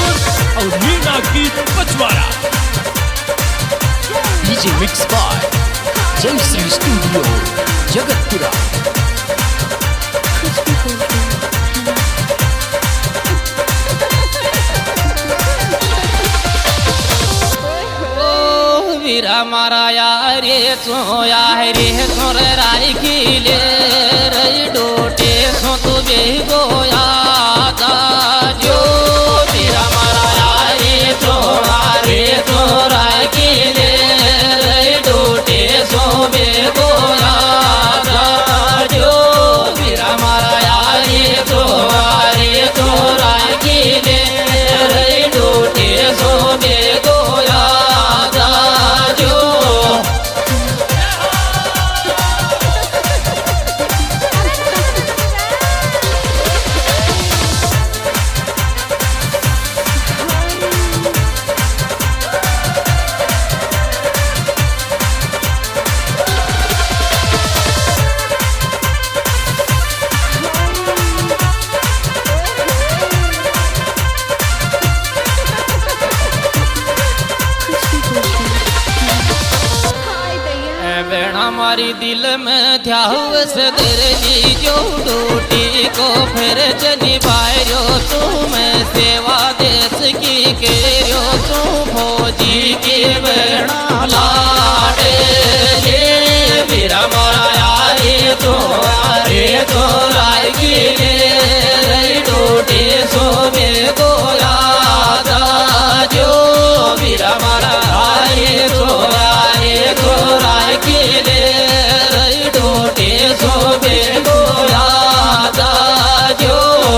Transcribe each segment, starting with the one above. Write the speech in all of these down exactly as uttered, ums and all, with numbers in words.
और मीना की Pachwara. DJ mix by Jayshree studio Jagatpura. वीरा मारा यारे सो यारे सोर राय की ले रही डोटे सो तू बे गोया जो वीरा मारा यारे सो यारे सो राय की ले रही डोटे सो बे गोया जो वीरा मारा यारे सो यारे सो राय की ले रही डोटे सो बे गोया। हमारी दिल में था सदरनी जो डूटी को फिर चली पायो तू मैं सेवा देश की केरो तू फौजी की बेड़ा लाडे ये मेरा मोरा ये तो रे तो राय की ले डूटी सो में को याद जो मेरा मोरा ये तो ये तो राय की ले सो बेगो याद जो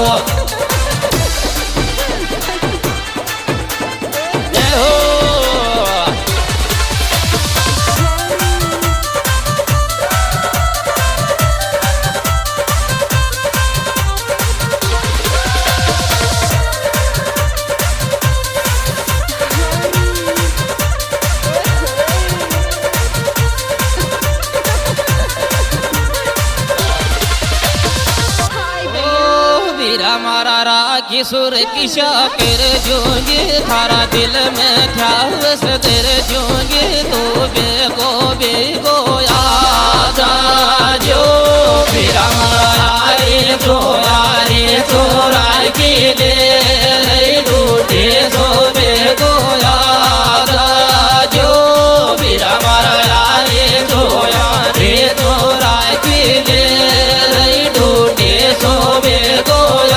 हमारा राखी सुर की शाकिर जोगे थारा दिल में था सदर जोगे तो बेगो बेगो याद जो फिर हमारा ये तो यारे तो राय की ले डूटे सो बेगो याद जो फिर हमारा ये तो यारे तो राय की ले डूटे सो बेगो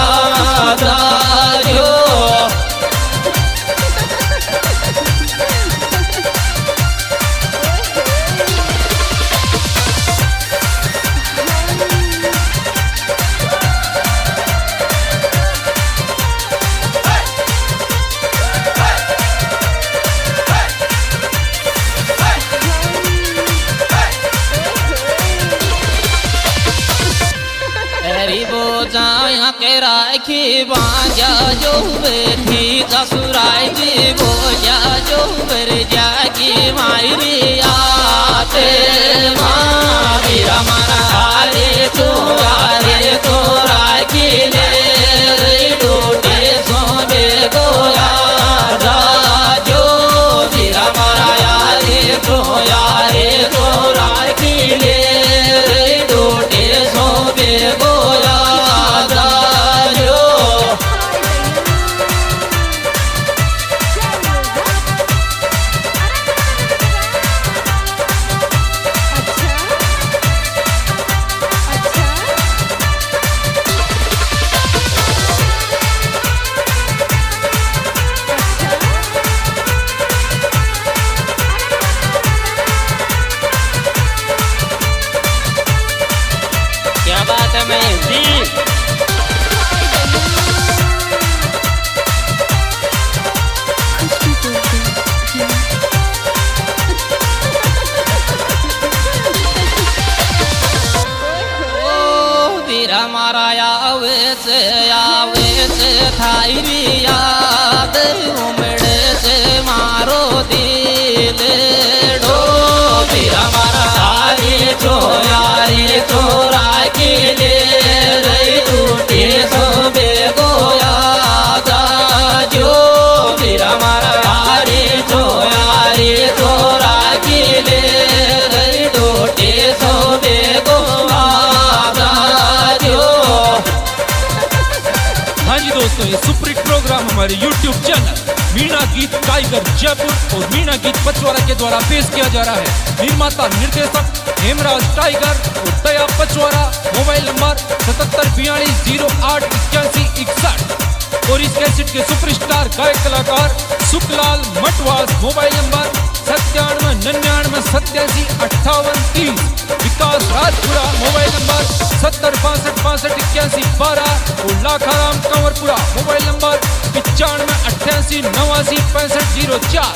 के राखी बाजा जो बैठी ससुराई जी बोया जो बर जागी मायरी आते माँ मेरा मरा रे तो रे तो राखी ले डूटे सो बेगो याद जो मेरा मरा रे तो यारे तो राखी ले डूटे सो बेगो हमारा आवे से आवे से थाई याद उमड़ से मारो दिल डो फिर हमारा आरे तो यारे तो राखी ले रही टूटे सो बेगो याद जो दोस्तों ये सुपरहिट प्रोग्राम हमारे यूट्यूब चैनल मीणा गीत टाइगर जयपुर और मीणा गीत पचवाड़ा के द्वारा पेश किया जा रहा है। निर्माता निर्देशक हेमराज टाइगर और दया पचवाड़ा। मोबाइल नंबर सतहत्तर बयालीस जीरो आठ इक्यासी इकसठ। और इस कैसेट के सुपरस्टार गायक कलाकार सुखलाल मटवास। मोबाइल नंबर सत्तानवे निन्यानवे सत्यासी अट्ठावन तीस। विकास राजपुरा। मोबाइल नंबर सत्तर बासठ बासठ इक्यासी बारह। और लाखाराम कंवरपुरा। मोबाइल नंबर पिचानवे अट्ठासी नवासी पैंसठ जीरो चार।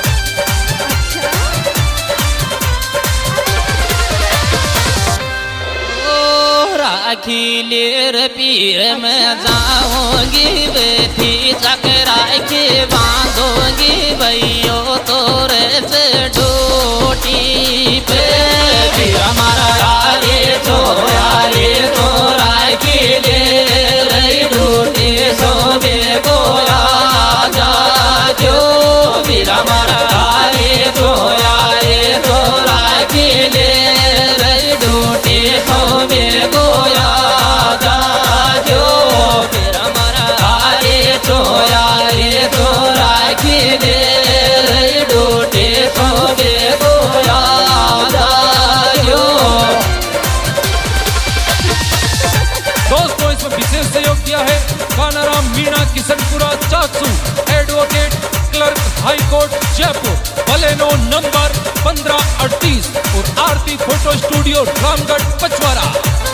राखी लेर पीर में जाऊंगी बेटी चकरा के बांधूंगी भैयो तोरे से डोटी पे। हमारा यारे तो यारे तो राखी ले डोटी सोबे को जा जो फिर हमारा यारे तो यारे तो राखी ले डोटी सोबे को Meena Kishanpura Chaksu advocate clerk high court Jaipur. Baleno number पंद्रह अड़तीस और आरती फोटो स्टूडियो रामगढ़ पचवाड़ा।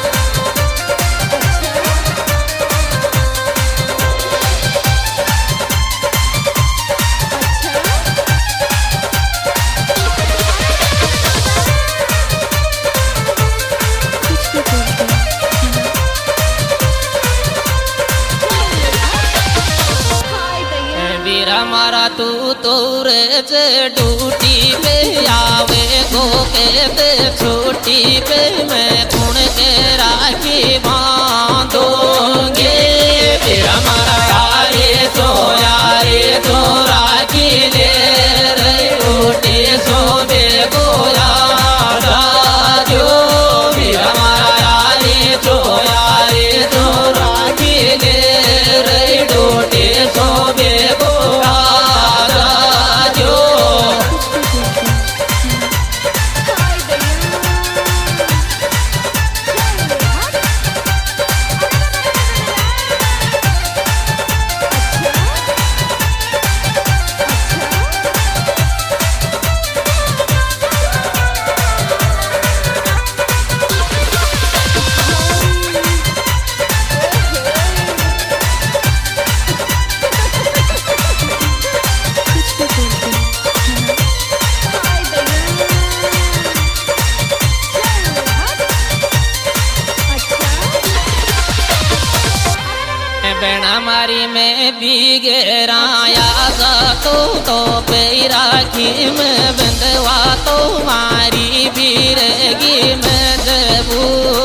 हमारा तू तोरे से ड्यूटी पे आवे गो के पे छुट्टी पे मैं कुण के राखी बांधोगे। फिर हमारा यारे तो यारे तो राखी ले रही रोटी सोबे को जो फिर हमारा यारे तो यारे तो राखी ले रही रोटी सोबे को हमारी में बिगेराया तो तो पे राखी में बंधवा तो मारी बीरेगी में जबू